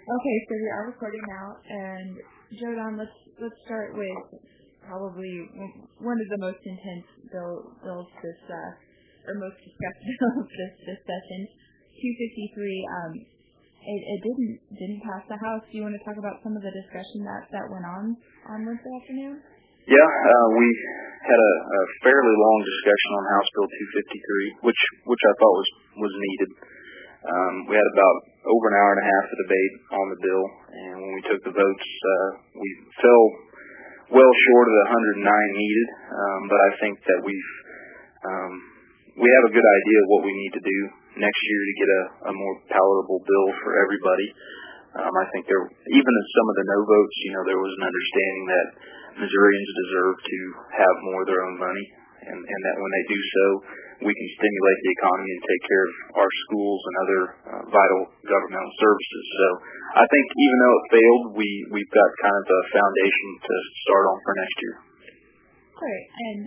Okay, so we are recording now, and Jordan, let's start with probably one of the most intense bills this or most discussed bills this session, 253. It didn't pass the House. Do you want to talk about some of the discussion that went on Wednesday afternoon? Yeah, we had a fairly long discussion on House Bill 253, which I thought was needed. We had about over an hour and a half of debate on the bill, and when we took the votes, we fell well short of the 109 needed, but I think that we have a good idea of what we need to do next year to get a more palatable bill for everybody. I think even in some of the no votes, there was an understanding that Missourians deserve to have more of their own money, and that when they do so, we can stimulate the economy and take care of our schools and other vital governmental services. So I think even though it failed, we've got kind of a foundation to start on for next year. Great. And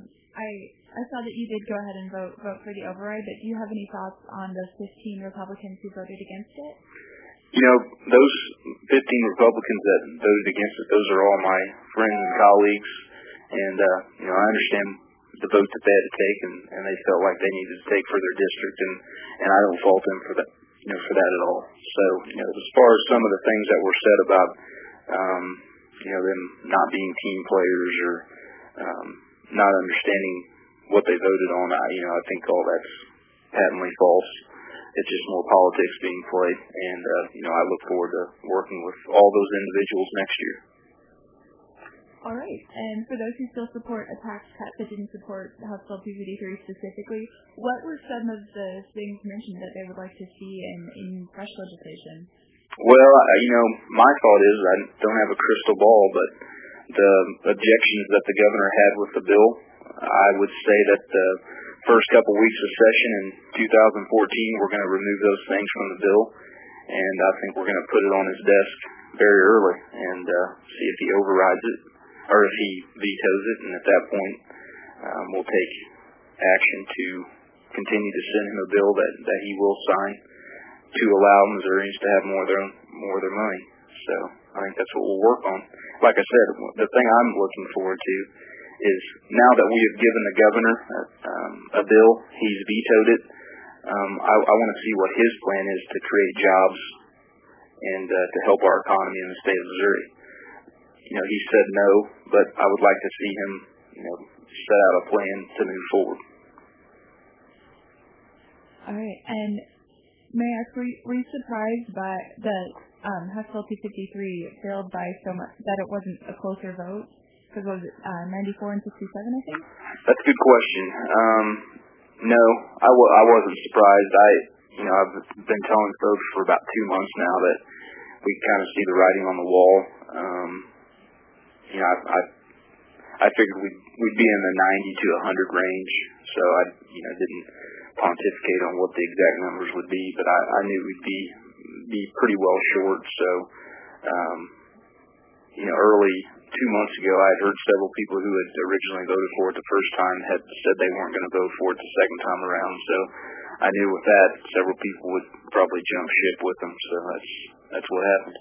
I saw that you did go ahead and vote for the override, but do you have any thoughts on the 15 Republicans who voted against it? Those 15 Republicans that voted against it, those are all my friends and colleagues, and I understand the vote that they had to take, and they felt like they needed to take for their district, and I don't fault them for that, for that at all. So, as far as some of the things that were said about, them not being team players or not understanding what they voted on, I think all that's patently false. It's just more politics being played, and I look forward to working with all those individuals next year. All right, and for those who still support a tax cut but didn't support House Bill 253 specifically, what were some of the things mentioned that they would like to see in fresh legislation? Well, my thought is I don't have a crystal ball, but the objections that the governor had with the bill, I would say that the first couple weeks of session in 2014, we're going to remove those things from the bill, and I think we're going to put it on his desk very early and see if he overrides it or if he vetoes it, and at that point, we'll take action to continue to send him a bill that he will sign to allow Missourians to have more of their money. So I think that's what we'll work on. Like I said, the thing I'm looking forward to is now that we have given the governor a bill, he's vetoed it. I want to see what his plan is to create jobs and to help our economy in the state of Missouri. He said no, but I would like to see him, set out a plan to move forward. All right, and may I ask, were you surprised by that House Bill 253 failed by so much that it wasn't a closer vote? Because was it 94 and 67, I think? That's a good question. No, I wasn't surprised. I've been telling folks for about 2 months now that we kind of see the writing on the wall. I figured we'd be in the 90 to 100 range, so I didn't pontificate on what the exact numbers would be, but I knew we'd be pretty well short. So, early 2 months ago, I had heard several people who had originally voted for it the first time had said they weren't going to vote for it the second time around. So I knew with that, several people would probably jump ship with them. So that's what happened.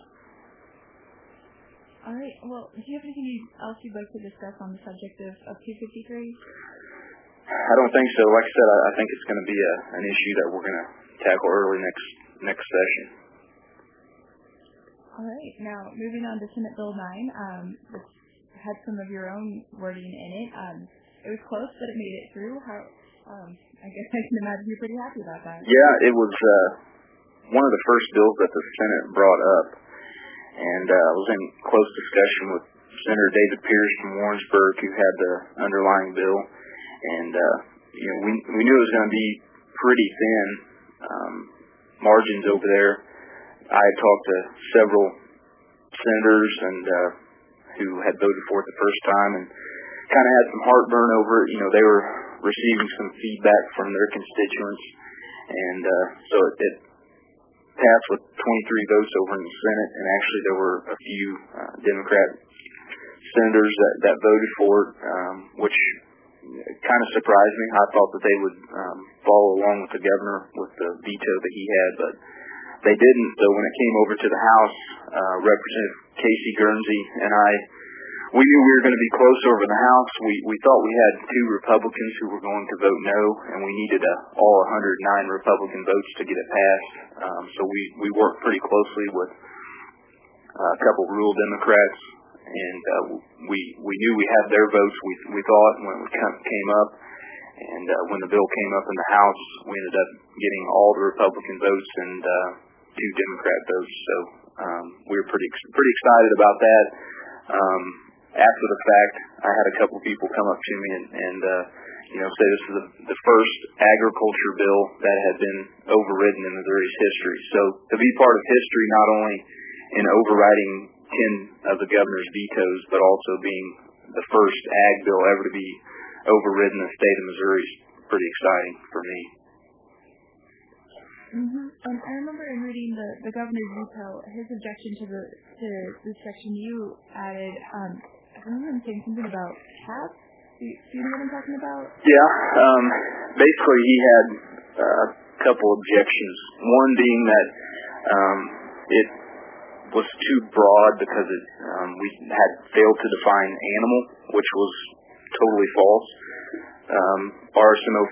All right. Well, do you have anything else you'd like to discuss on the subject of 253? I don't think so. Like I said, I think it's going to be an issue that we're going to tackle early next session. All right. Now, moving on to Senate Bill 9, which had some of your own wording in it. It was close, but it made it through. I guess I can imagine you're pretty happy about that. Yeah, it was one of the first bills that the Senate brought up, and I was in close discussion with Senator David Pierce from Warrensburg, who had the underlying bill, and we knew it was going to be pretty thin margins over there. I had talked to several senators and who had voted for it the first time and kind of had some heartburn over it. They were receiving some feedback from their constituents, and so it passed with 23 votes over in the Senate, and actually there were a few Democrat senators that voted for it, which kind of surprised me. I thought that they would follow along with the governor with the veto that he had, but they didn't. So when it came over to the House, Representative Casey Guernsey and I, we knew we were going to be close over in the House. We thought we had 2 Republicans who were going to vote no, and we needed all 109 Republican votes to get it passed. So we worked pretty closely with a couple rural Democrats, and we knew we had their votes. We thought when it came up, and when the bill came up in the House, we ended up getting all the Republican votes and 2 Democrat votes. So we were pretty excited about that. After the fact, I had a couple people come up to me and say this is the first agriculture bill that had been overridden in Missouri's history. So to be part of history, not only in overriding 10 of the governor's vetoes, but also being the first ag bill ever to be overridden in the state of Missouri is pretty exciting for me. I remember in reading the governor's veto, his objection to the section you added. I remember him saying something about caps. Do you know what I'm talking about? Yeah. Basically, he had a couple objections. One being that it was too broad because we had failed to define animal, which was totally false. RSMO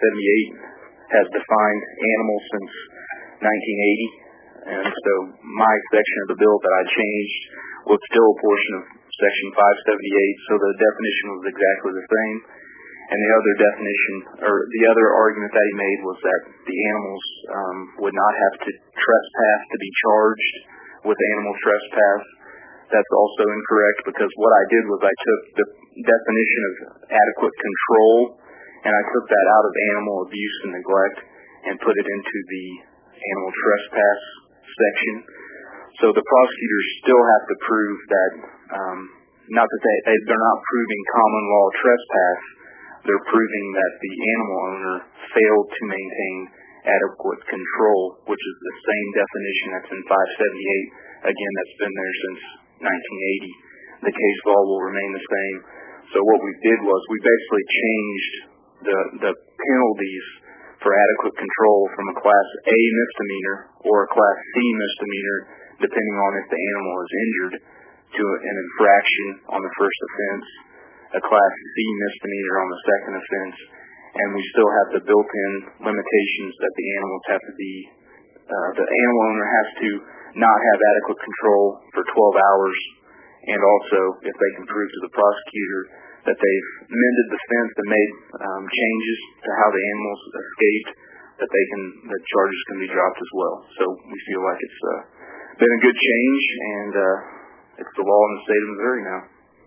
578 has defined animal since 1980, and so my section of the bill that I changed was still a portion of Section 578, so the definition was exactly the same. And the other definition, or the other argument that he made was that the animals would not have to trespass to be charged with animal trespass. That's also incorrect, because what I did was I took the definition of adequate control and I took that out of animal abuse and neglect and put it into the animal trespass section. So the prosecutors still have to prove that, not that they're not proving common law trespass, they're proving that the animal owner failed to maintain adequate control, which is the same definition that's in 578. Again, that's been there since 1980. The case law will remain the same. So what we did was we basically changed the penalties for adequate control from a Class A misdemeanor or a Class C misdemeanor, depending on if the animal is injured, to an infraction on the first offense, a Class C misdemeanor on the second offense, and we still have the built-in limitations that the animals have to be, the animal owner has to not have adequate control for 12 hours, and also if they can prove to the prosecutor that they've mended the fence and made changes to how the animals escaped, that the charges can be dropped as well. So we feel like it's been a good change, and it's the law in the state of Missouri now.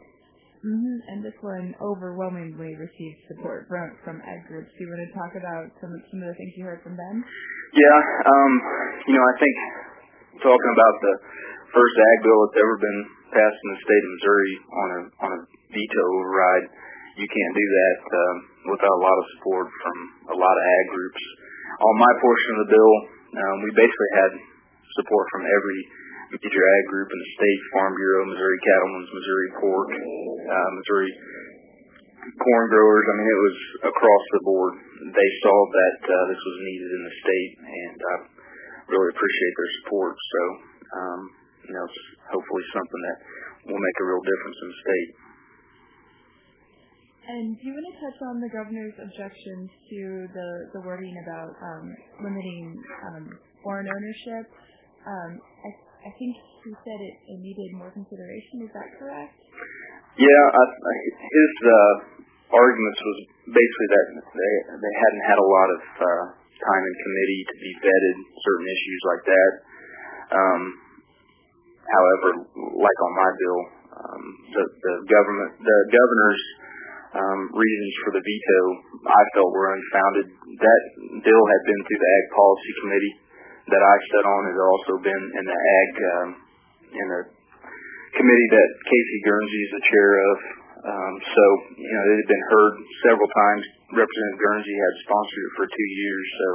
And this one overwhelmingly received support from ag groups. Do you want to talk about some of the things you heard from them? Yeah, I think talking about the first ag bill that's ever been passed in the state of Missouri on a veto override, you can't do that without a lot of support from a lot of ag groups. On my portion of the bill, we basically had support from every major ag group in the state: Farm Bureau, Missouri Cattlemen's, Missouri Pork, Missouri Corn Growers. I mean, it was across the board. They saw that this was needed in the state, and I really appreciate their support. So, it's hopefully something that will make a real difference in the state. And do you want to touch on the governor's objections to the wording about limiting foreign ownership? I think he said it needed more consideration. Is that correct? Yeah, his arguments was basically that they hadn't had a lot of time in committee to be vetted certain issues like that. However, like on my bill, the governor's reasons for the veto I felt were unfounded. That bill had been through the Ag Policy Committee that I sat on. It had also been in the Ag in the committee that Casey Guernsey is the chair of. So it had been heard several times. Representative Guernsey had sponsored it for 2 years. So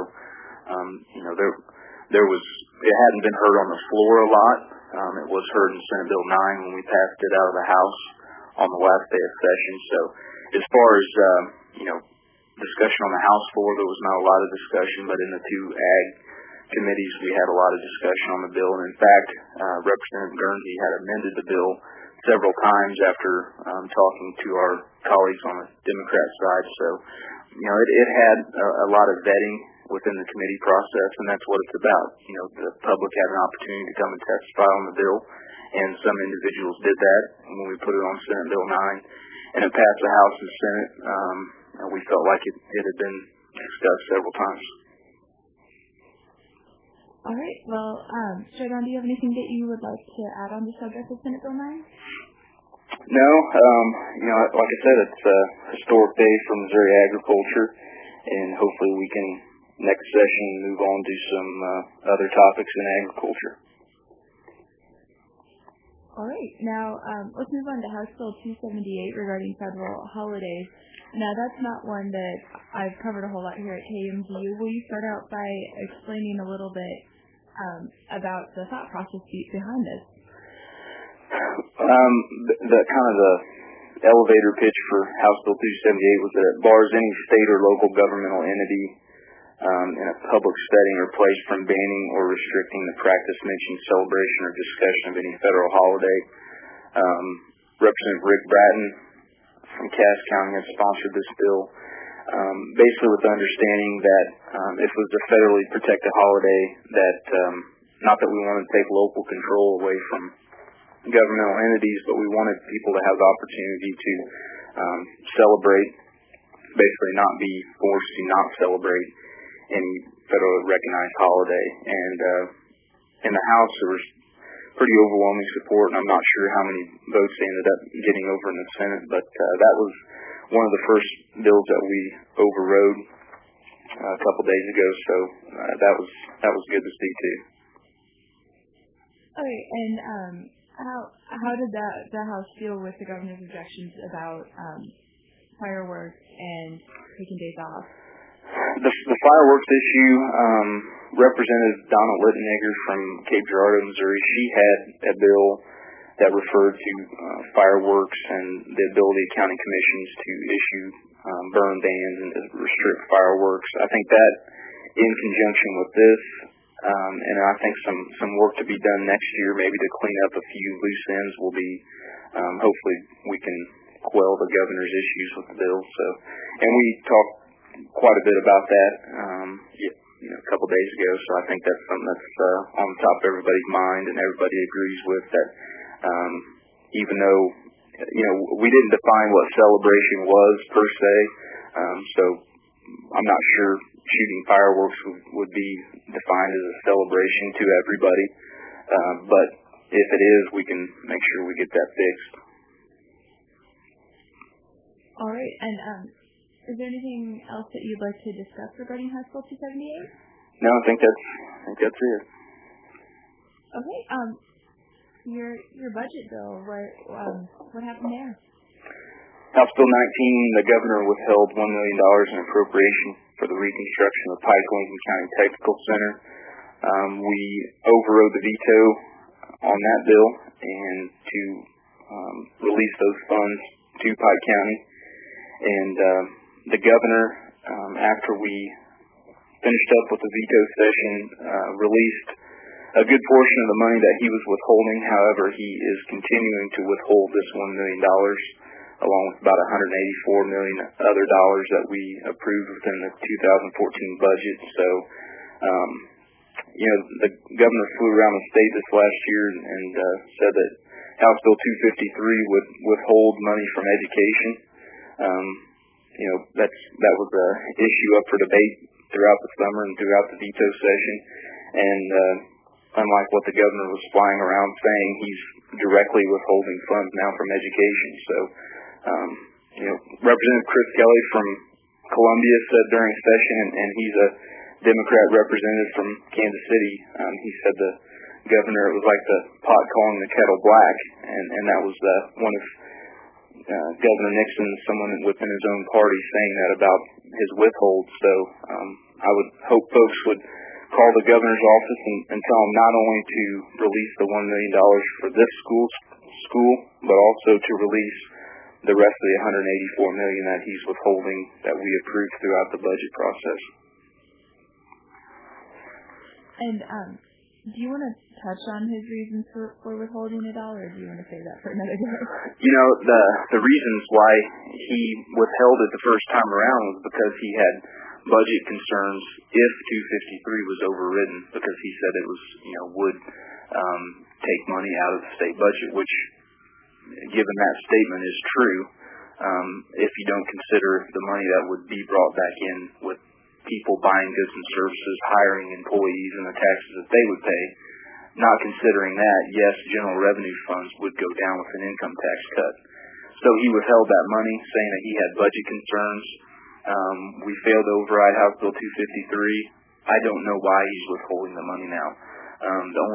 it hadn't been heard on the floor a lot. It was heard in Senate Bill 9 when we passed it out of the House on the last day of session. So as far as discussion on the House floor, there was not a lot of discussion, but in the two Ag committees, we had a lot of discussion on the bill. And in fact, Representative Guernsey had amended the bill several times after talking to our colleagues on the Democrat side. So, it had a lot of vetting within the committee process, and that's what it's about. The public had an opportunity to come and testify on the bill, and some individuals did that when we put it on Senate Bill 9, and it passed the House and Senate. And we felt like it had been discussed several times. All right. Well, Jordan, do you have anything that you would like to add on the subject of Senate Bill 9? No. Like I said, it's a historic day for Missouri agriculture, and hopefully we can, next session, move on to some other topics in agriculture. All right. Now, let's move on to House Bill 278 regarding federal holidays. Now, that's not one that I've covered a whole lot here at KMZU. Will you start out by explaining a little bit about the thought process behind this? The elevator pitch for House Bill 278 was that it bars any state or local governmental entity in a public setting or place from banning or restricting the practice, mention, celebration, or discussion of any federal holiday. Representative Rick Bratton from Cass County has sponsored this bill, basically with the understanding that if it was a federally protected holiday, that not that we wanted to take local control away from governmental entities, but we wanted people to have the opportunity to celebrate, basically not be forced to not celebrate any federally recognized holiday. And in the House, there was pretty overwhelming support, and I'm not sure how many votes they ended up getting over in the Senate, but that was one of the first bills that we overrode a couple days ago, so that was good to see too. Okay, and how did the House deal with the governor's objections about fireworks and taking days off? The fireworks issue, Representative Donna Littenegger from Cape Girardeau, Missouri, she had a bill that referred to fireworks and the ability of county commissions to issue burn bans and restrict fireworks. I think that, in conjunction with this, and I think some work to be done next year, maybe to clean up a few loose ends, will be hopefully we can quell the governor's issues with the bill. So, and we talked quite a bit about that a couple days ago, so I think that's something that's on the top of everybody's mind, and everybody agrees with that. Even though we didn't define what celebration was per se, so I'm not sure shooting fireworks would be defined as a celebration to everybody, but if it is, we can make sure we get that fixed. All right, and is there anything else that you'd like to discuss regarding House Bill 278? No, I think that's it. Okay. Your budget bill. What happened there? House Bill 19, the governor withheld $1 million in appropriation for the reconstruction of Pike Lincoln County Technical Center. We overrode the veto on that bill and to release those funds to Pike County. And the governor, after we finished up with the veto session, released a good portion of the money that he was withholding. However, he is continuing to withhold this $1 million, along with about $184 million other dollars that we approved within the 2014 budget. So, the governor flew around the state this last year and said that House Bill 253 would withhold money from education. That was an issue up for debate throughout the summer and throughout the veto session. And unlike what the governor was flying around saying, he's directly withholding funds now from education. So, Representative Chris Kelly from Columbia said during session, and he's a Democrat representative from Kansas City, he said the governor, it was like the pot calling the kettle black, and that was one of Governor Nixon, someone within his own party, saying that about his withhold. So I would hope folks would call the governor's office and tell him not only to release the $1 million for this school, but also to release the rest of the $184 million that he's withholding that we approved throughout the budget process. And do you want to touch on his reasons for withholding it all, or do you want to save that for another day? The reasons why he withheld it the first time around was because he had budget concerns if 253 was overridden, because he said it was, would take money out of the state budget, which, given that statement, is true. If you don't consider the money that would be brought back in with people buying goods and services, hiring employees, and the taxes that they would pay, not considering that, yes, general revenue funds would go down with an income tax cut. So he withheld that money, saying that he had budget concerns. We failed to override House Bill 253. I don't know why he's withholding the money now. The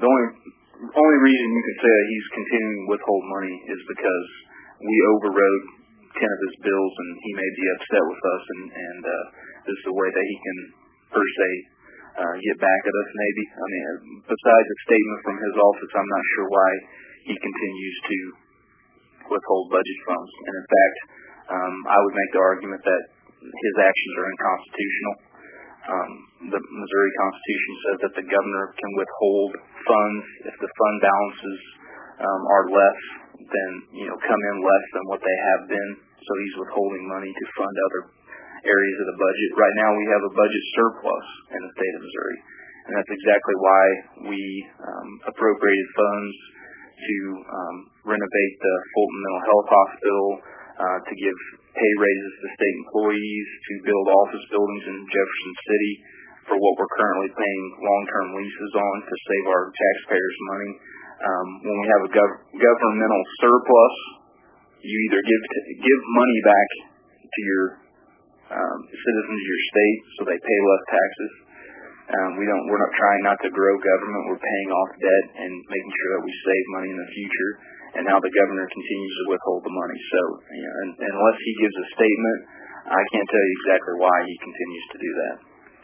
only reason you can say that he's continuing to withhold money is because we overrode 10 of his bills, and he may be upset with us, and this is a way that he can, per se, get back at us, maybe. I mean, besides a statement from his office, I'm not sure why he continues to withhold budget funds. And in fact, I would make the argument that his actions are unconstitutional. The Missouri Constitution says that the governor can withhold funds if the fund balances are less than, come in less than what they have been. So he's withholding money to fund other areas of the budget. Right now we have a budget surplus in the state of Missouri, and that's exactly why we appropriated funds to renovate the Fulton Mental Health Hospital, to give pay raises to state employees, to build office buildings in Jefferson City for what we're currently paying long-term leases on to save our taxpayers money. When we have a governmental surplus, you either give money back to your citizens of your state so they pay less taxes. We're not trying not to grow government. We're paying off debt and making sure that we save money in the future. And now the governor continues to withhold the money. So, unless he gives a statement, I can't tell you exactly why he continues to do that.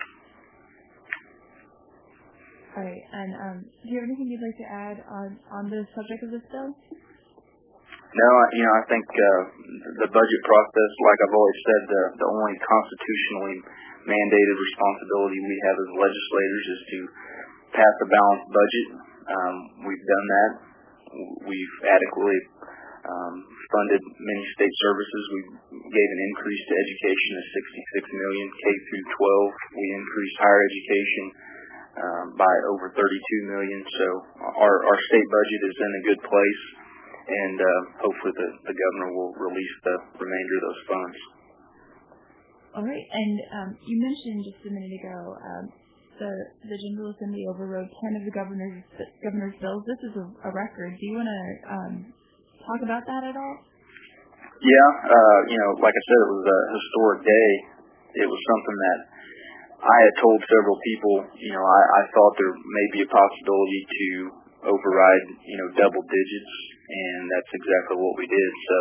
All right. And do you have anything you'd like to add on the subject of this bill? No, I think the budget process, like I've always said, the only constitutionally mandated responsibility we have as legislators is to pass a balanced budget. We've done that. We've adequately funded many state services. We gave an increase to education of $66 million, K through 12. We increased higher education by over $32 million. So our state budget is in a good place, and hopefully the governor will release the remainder of those funds. All right. And you mentioned just a minute ago the General Assembly overrode 10 of the governor's bills. This is a record. Do you want to talk about that at all? Yeah. Like I said, it was a historic day. It was something that I had told several people. I thought there may be a possibility to override, double digits, and that's exactly what we did. So,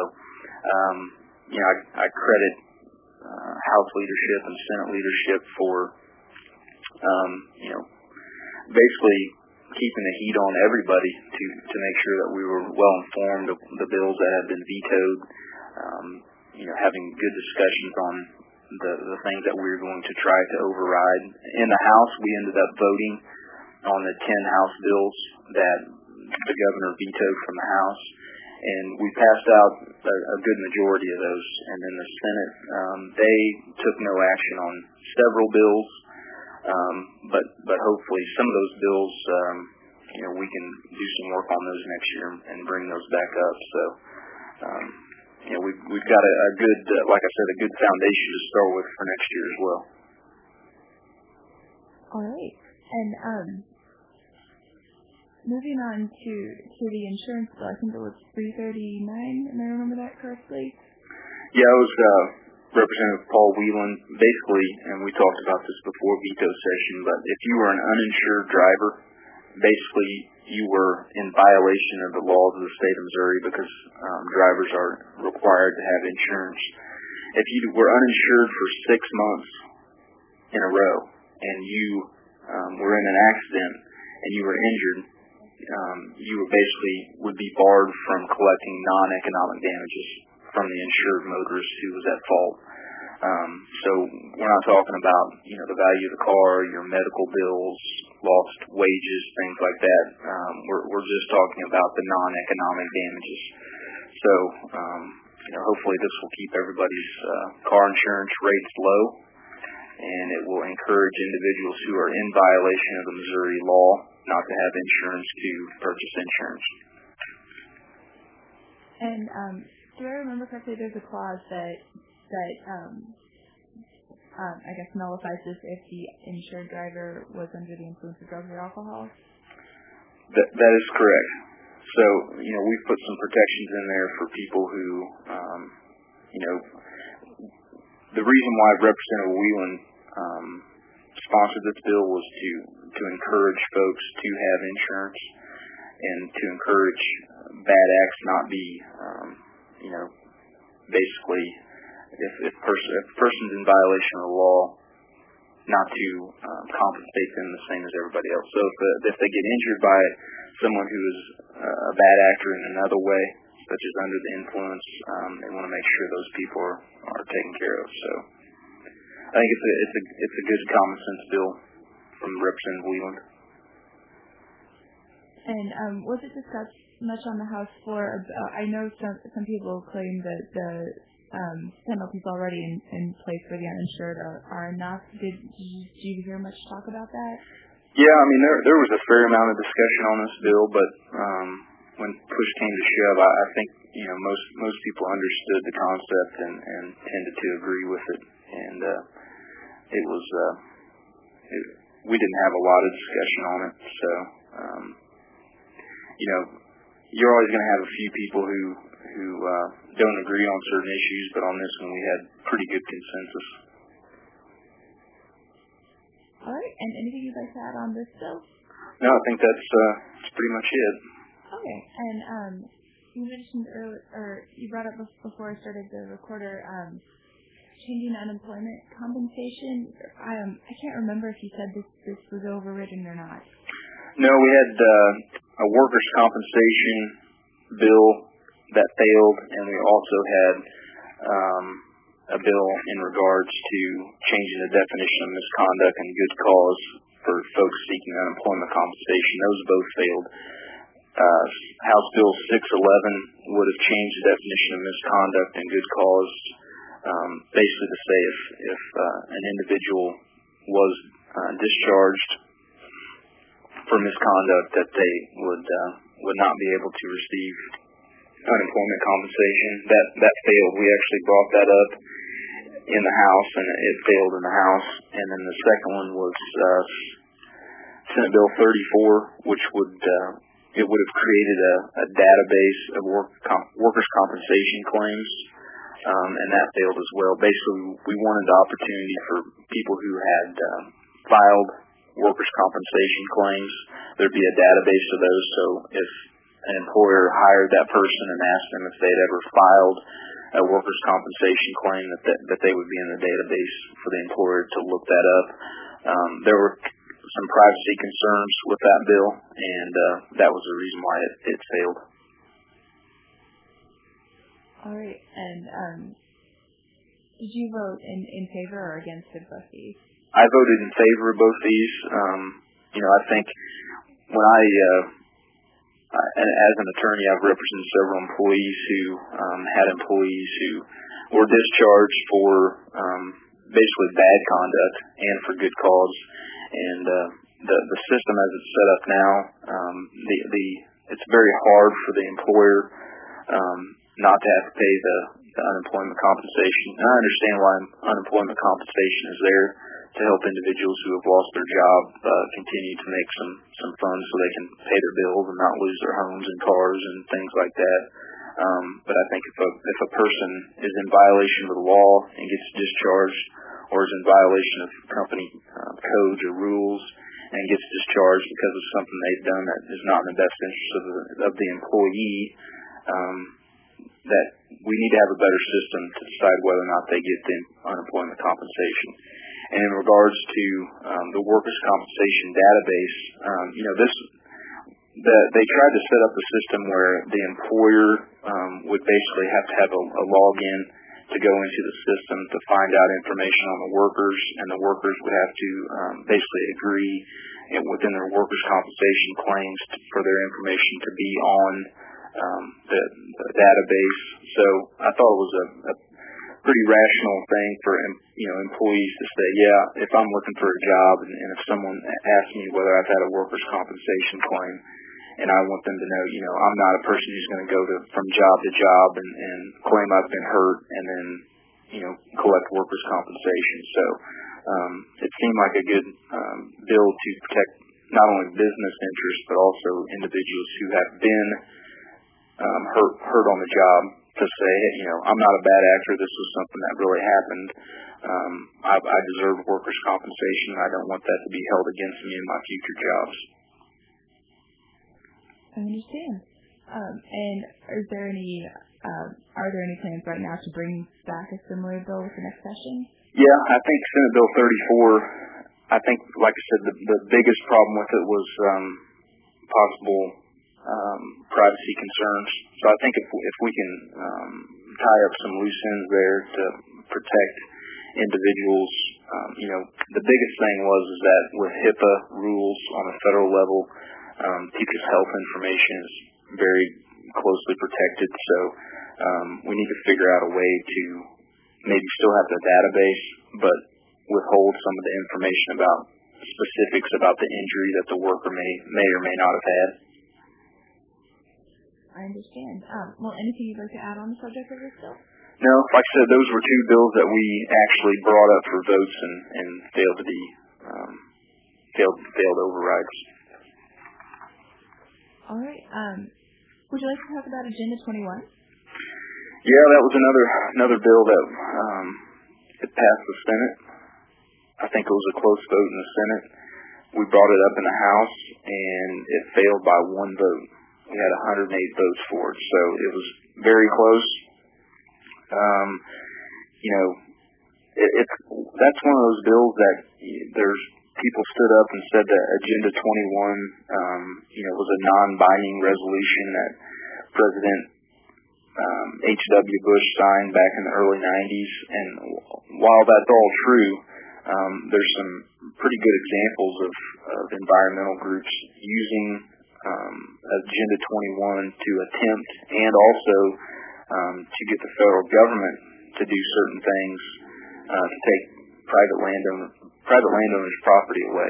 I credit House leadership and Senate leadership for, basically keeping the heat on everybody to make sure that we were well informed of the bills that have been vetoed, having good discussions on the things that we were going to try to override. In the House, we ended up voting on the 10 House bills that the governor vetoed from the House, and we passed out a good majority of those. And then the Senate, they took no action on several bills, but hopefully some of those bills, we can do some work on those next year and bring those back up. So, we've got a good, like I said, a good foundation to start with for next year as well. All right. And moving on to the insurance bill, I think it was 339. Am I remember that correctly? Yeah, it was Representative Paul Whelan. Basically, and we talked about this before veto session, but if you were an uninsured driver, basically you were in violation of the laws of the state of Missouri, because drivers are required to have insurance. If you were uninsured for 6 months in a row and you were in an accident and you were injured, you would be barred from collecting non-economic damages from the insured motorist who was at fault. So we're not talking about, the value of the car, your medical bills, lost wages, things like that. We're just talking about the non-economic damages. So, hopefully this will keep everybody's car insurance rates low, and it will encourage individuals who are in violation of the Missouri law not to have insurance to purchase insurance. And do I remember correctly, there's a clause that I guess nullifies this if the insured driver was under the influence of drugs or alcohol? That is correct. So, we've put some protections in there for people who, the reason why Representative Whelan sponsored this bill was to encourage folks to have insurance and to encourage bad acts not be, basically, if a person's in violation of the law, not to compensate them the same as everybody else. So if they get injured by someone who is a bad actor in another way, such as under the influence, they want to make sure those people are taken care of. So I think it's a good common sense bill from Representative Whelan. And was it discussed much on the House floor? I know some people claim that the penalties already in place for the uninsured are enough. Did you hear much talk about that? Yeah, I mean there was a fair amount of discussion on this bill, but when push came to shove, I think most people understood the concept and tended to agree with it, and it was we didn't have a lot of discussion on it. So you're always going to have a few people who don't agree on certain issues, but on this one we had pretty good consensus. All right, and anything you'd like to add on this bill? No, I think that's pretty much it. Okay, and you mentioned earlier, or you brought up before I started the recorder, changing unemployment compensation. I can't remember if you said this was overridden or not. No, we had a workers' compensation bill that failed, and we also had a bill in regards to changing the definition of misconduct and good cause for folks seeking unemployment compensation. Those both failed. House Bill 611 would have changed the definition of misconduct and good cause, basically to say if an individual was discharged for misconduct, that they would not be able to receive unemployment compensation. That failed. We actually brought that up in the House, and it failed in the House. And then the second one was Senate Bill 34, which would have created a database of workers' compensation claims, and that failed as well. Basically, we wanted the opportunity for people who had filed workers' compensation claims. There'd be a database of those, so if an employer hired that person and asked them if they'd ever filed a workers' compensation claim, that they would be in the database for the employer to look that up. There were some privacy concerns with that bill, and that was the reason why it failed. All right, and did you vote in favor or against of both these? I voted in favor of both these. I think when as an attorney, I've represented several employees who had employees who were discharged for basically bad conduct and for good cause. And the system as it's set up now, it's very hard for the employer not to have to pay the unemployment compensation. And I understand why unemployment compensation is there, to help individuals who have lost their job continue to make some funds so they can pay their bills and not lose their homes and cars and things like that. But I think if a person is in violation of the law and gets discharged, or is in violation of company codes or rules and gets discharged because of something they've done that is not in the best interest of the employee, that we need to have a better system to decide whether or not they get the unemployment compensation. And in regards to the workers' compensation database, they tried to set up a system where the employer would basically have to have a login to go into the system to find out information on the workers, and the workers would have to basically agree within their workers' compensation claims for their information to be on the database. So I thought it was a pretty rational thing for employees to say, yeah, if I'm looking for a job and if someone asks me whether I've had a workers' compensation claim, and I want them to know, I'm not a person who's going to go from job to job and claim I've been hurt and then, collect workers' compensation. So it seemed like a good bill to protect not only business interests but also individuals who have been hurt on the job to say, hey, I'm not a bad actor. This was something that really happened. I deserve workers' compensation. I don't want that to be held against me in my future jobs. I understand. And are there any plans right now to bring back a similar bill with the next session? Yeah, I think Senate Bill 34, I think, like I said, the biggest problem with it was possible privacy concerns. So I think if we can tie up some loose ends there to protect individuals, the biggest thing was that with HIPAA rules on a federal level, people's health information is very closely protected. So we need to figure out a way to maybe still have the database, but withhold some of the information about specifics about the injury that the worker may or may not have had. I understand. Well, anything you'd like to add on the subject of this bill? No, like I said, those were two bills that we actually brought up for votes and failed to be failed overrides. All right. Would you like to talk about Agenda 21? Yeah, that was another bill that it passed the Senate. I think it was a close vote in the Senate. We brought it up in the House, and it failed by one vote. We had 108 votes for it, so it was very close. That's one of those bills that there's people stood up and said that Agenda 21, was a non-binding resolution that President H.W. Bush signed back in the early 90s. And while that's all true, there's some pretty good examples of environmental groups using Agenda 21 to attempt and also to get the federal government to do certain things to take private landowners' property away.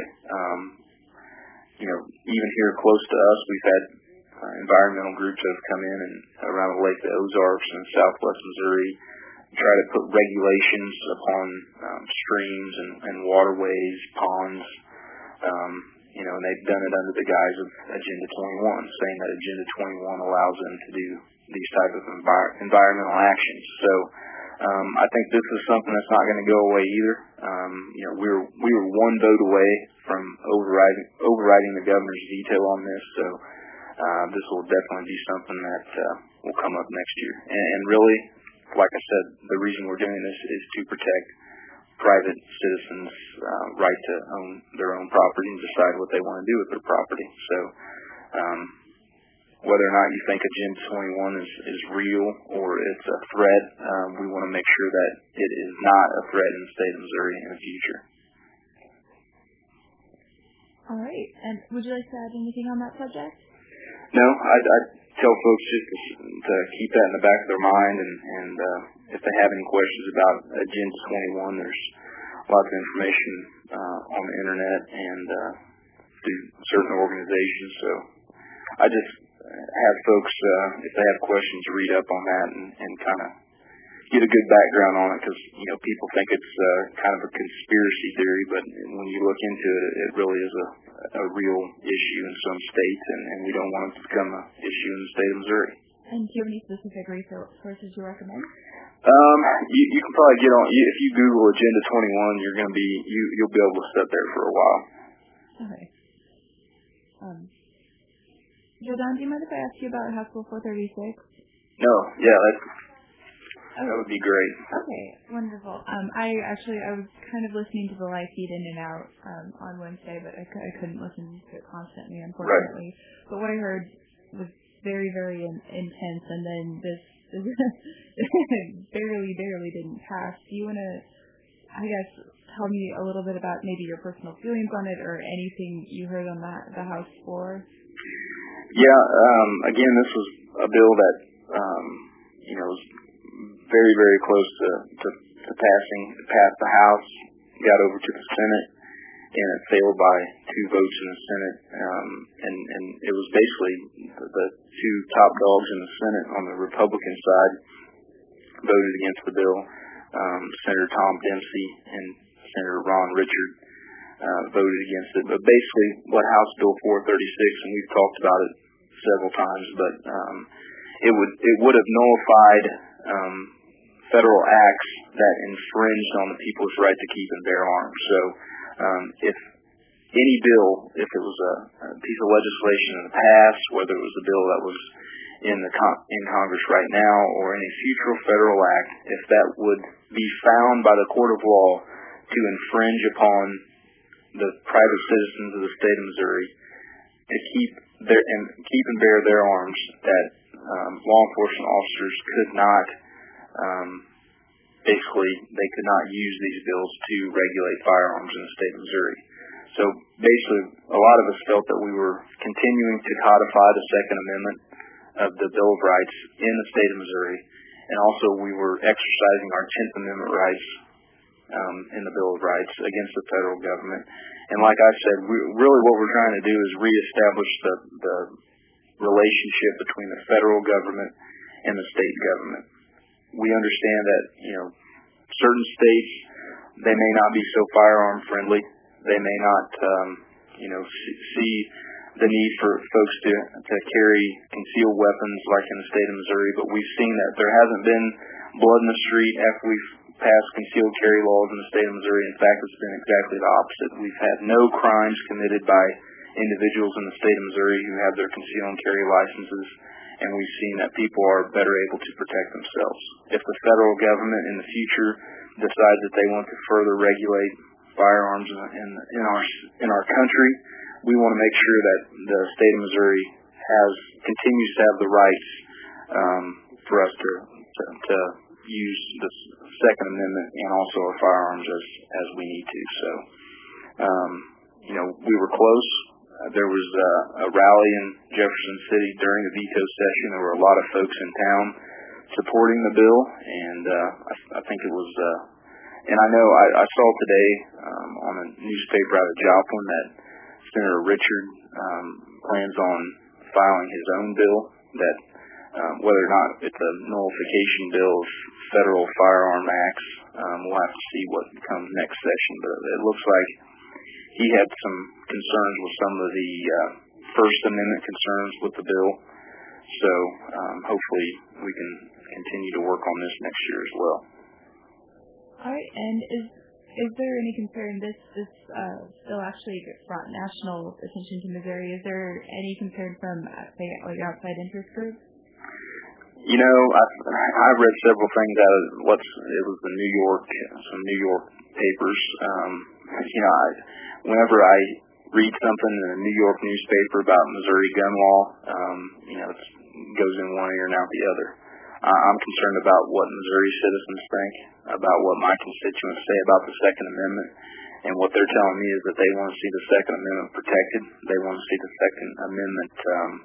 Even here close to us, we've had environmental groups that have come in and around the Lake of the Ozarks and southwest Missouri try to put regulations upon streams and waterways, ponds, and they've done it under the guise of Agenda 21, saying that Agenda 21 allows them to do these type of environmental actions. So I think this is something that's not going to go away either. We were one vote away from overriding the governor's veto on this, so this will definitely be something that will come up next year. And really, like I said, the reason we're doing this is to protect private citizens' right to own their own property and decide what they want to do with their property. So whether or not you think Agenda 21 is real or it's a threat, we want to make sure that it is not a threat in the state of Missouri in the future. All right. And would you like to add anything on that subject? No, I tell folks just to keep that in the back of their mind, and if they have any questions about Agenda 21, there's lots of information on the internet and through certain organizations. So I just have folks, if they have questions, read up on that and kind of get a good background on it, because people think it's kind of a conspiracy theory, but when you look into it, it really is a real issue in some states, and we don't want it to become an issue in the state of Missouri. And do you have any specific resources you recommend? You can probably get on, if you Google Agenda 21, you're going to be you'll be able to sit there for a while. Okay. Jordan, do you mind if I ask you about House Bill 436? No, yeah, that would be great. Okay, wonderful. I was kind of listening to the live feed in and out on Wednesday, but I couldn't listen to it constantly, unfortunately. Right. But what I heard was very, very intense, and then this barely didn't pass. Do you want to, tell me a little bit about maybe your personal feelings on it or anything you heard on the House floor? Yeah, again, this was a bill that, was very, very close to passed the House, got over to the Senate, and it failed by 2 votes in the Senate. And it was basically the 2 top dogs in the Senate on the Republican side voted against the bill. Senator Tom Dempsey and Senator Ron Richard voted against it. But basically what House Bill 436, and we've talked about it several times, but it would have nullified federal acts that infringed on the people's right to keep and bear arms. So if any bill, if it was a piece of legislation in the past, whether it was a bill that was in Congress right now or any future federal act, if that would be found by the court of law to infringe upon the private citizens of the state of Missouri to keep and bear their arms, that law enforcement officers could not, they could not use these bills to regulate firearms in the state of Missouri. So basically, a lot of us felt that we were continuing to codify the Second Amendment of the Bill of Rights in the state of Missouri, and also we were exercising our 10th Amendment rights in the Bill of Rights against the federal government. And like I said, really what we're trying to do is reestablish the relationship between the federal government and the state government. We understand that, certain states, they may not be so firearm friendly. They may not, see the need for folks to carry concealed weapons like in the state of Missouri, but we've seen that there hasn't been blood in the street after we've passed concealed carry laws in the state of Missouri. In fact, it's been exactly the opposite. We've had no crimes committed by individuals in the state of Missouri who have their conceal and carry licenses, and we've seen that people are better able to protect themselves. If the federal government in the future decides that they want to further regulate firearms in our country, we want to make sure that the state of Missouri continues to have the rights for us to use the Second Amendment and also our firearms as we need to. So, we were close. There was a rally in Jefferson City during the veto session. There were a lot of folks in town supporting the bill, and I think it was, and I know I saw today on a newspaper out of Joplin that Senator Richard plans on filing his own bill that whether or not it's a nullification bill of federal firearm acts, we'll have to see what comes next session. But it looks like he had some concerns with some of the First Amendment concerns with the bill. So hopefully we can continue to work on this next year as well. All right, and is there any concern this bill actually brought national attention to Missouri? Is there any concern from outside interest groups? I've read several things out of it was some New York papers. Whenever I read something in a New York newspaper about Missouri gun law, it goes in one ear and out the other. I'm concerned about what Missouri citizens think, about what my constituents say about the Second Amendment, and what they're telling me is that they want to see the Second Amendment protected. They want to see the Second Amendment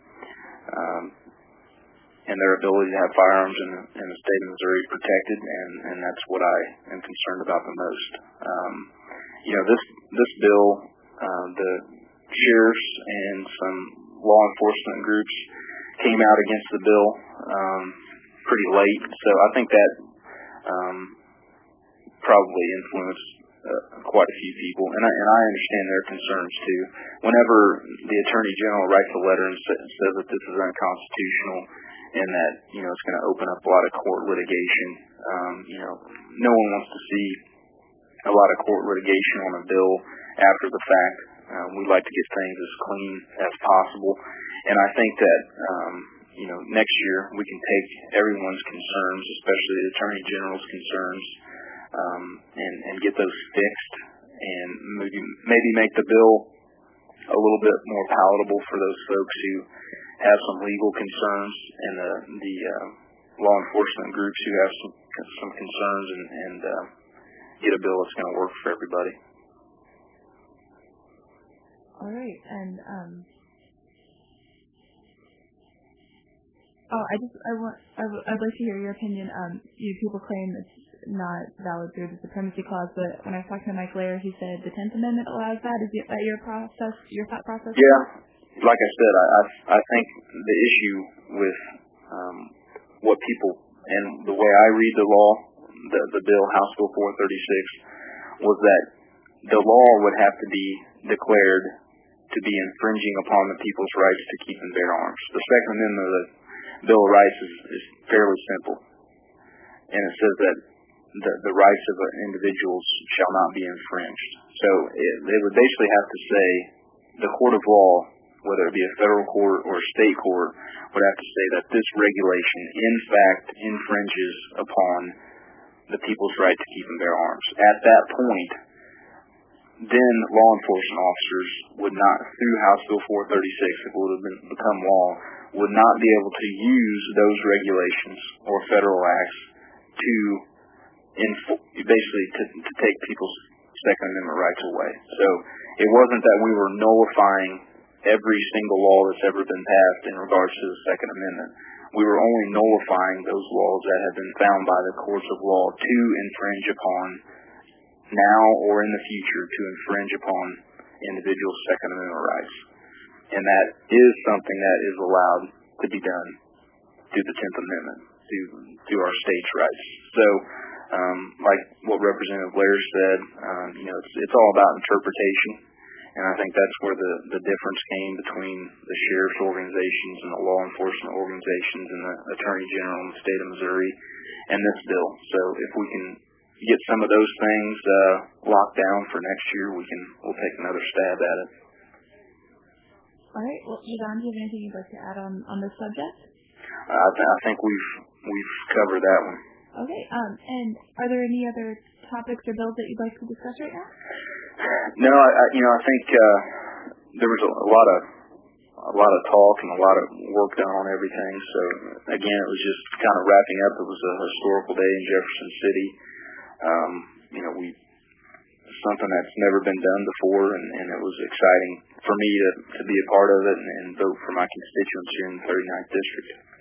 and their ability to have firearms in the state of Missouri protected, and that's what I am concerned about the most. This bill, the sheriffs and some law enforcement groups came out against the bill pretty late, so I think that probably influenced quite a few people, and I understand their concerns too. Whenever the Attorney General writes a letter and says that this is unconstitutional and that it's going to open up a lot of court litigation, no one wants to see a lot of court litigation on a bill after the fact. We'd like to get things as clean as possible, and I think that next year we can take everyone's concerns, especially the Attorney General's concerns, and get those fixed, and maybe make the bill a little bit more palatable for those folks who have some legal concerns, and the law enforcement groups who have some concerns, get a bill that's going to work for everybody. All right, and I'd like to hear your opinion. People claim it's not valid through the supremacy clause, but when I was talking to Mike Lair, he said the 10th Amendment allows that. Is that your thought process? Yeah, like I said, I think the issue with what people, and the way I read the law, the bill, House Bill 436, was that the law would have to be declared to be infringing upon the people's rights to keep and bear arms. The Second Amendment of the Bill of Rights is fairly simple, and it says that the rights of individuals shall not be infringed. So they would basically have to say the court of law, whether it be a federal court or a state court, would have to say that this regulation in fact infringes upon the people's right to keep and bear arms. At that point, then law enforcement officers would not, through House Bill 436, if it would have become law, would not be able to use those regulations or federal acts to basically to take people's Second Amendment rights away. So it wasn't that we were nullifying every single law that's ever been passed in regards to the Second Amendment. We were only nullifying those laws that have been found by the courts of law to infringe upon now or in the future, to infringe upon individuals' Second Amendment rights. And that is something that is allowed to be done through the 10th Amendment, through our states' rights. So, like what Representative Blair said, it's all about interpretation. And I think that's where the difference came between the sheriff's organizations and the law enforcement organizations and the Attorney General in the state of Missouri and this bill. So if we can get some of those things locked down for next year, we'll take another stab at it. All right. Well, John, do you have anything you'd like to add on this subject? I think we've covered that one. Okay. And are there any other topics or bills that you'd like to discuss right now? No, I think there was a lot of talk and a lot of work done on everything. So again, it was just kind of wrapping up. It was a historical day in Jefferson City. Something that's never been done before, and it was exciting for me to be a part of it and vote for my constituents here in the 39th District.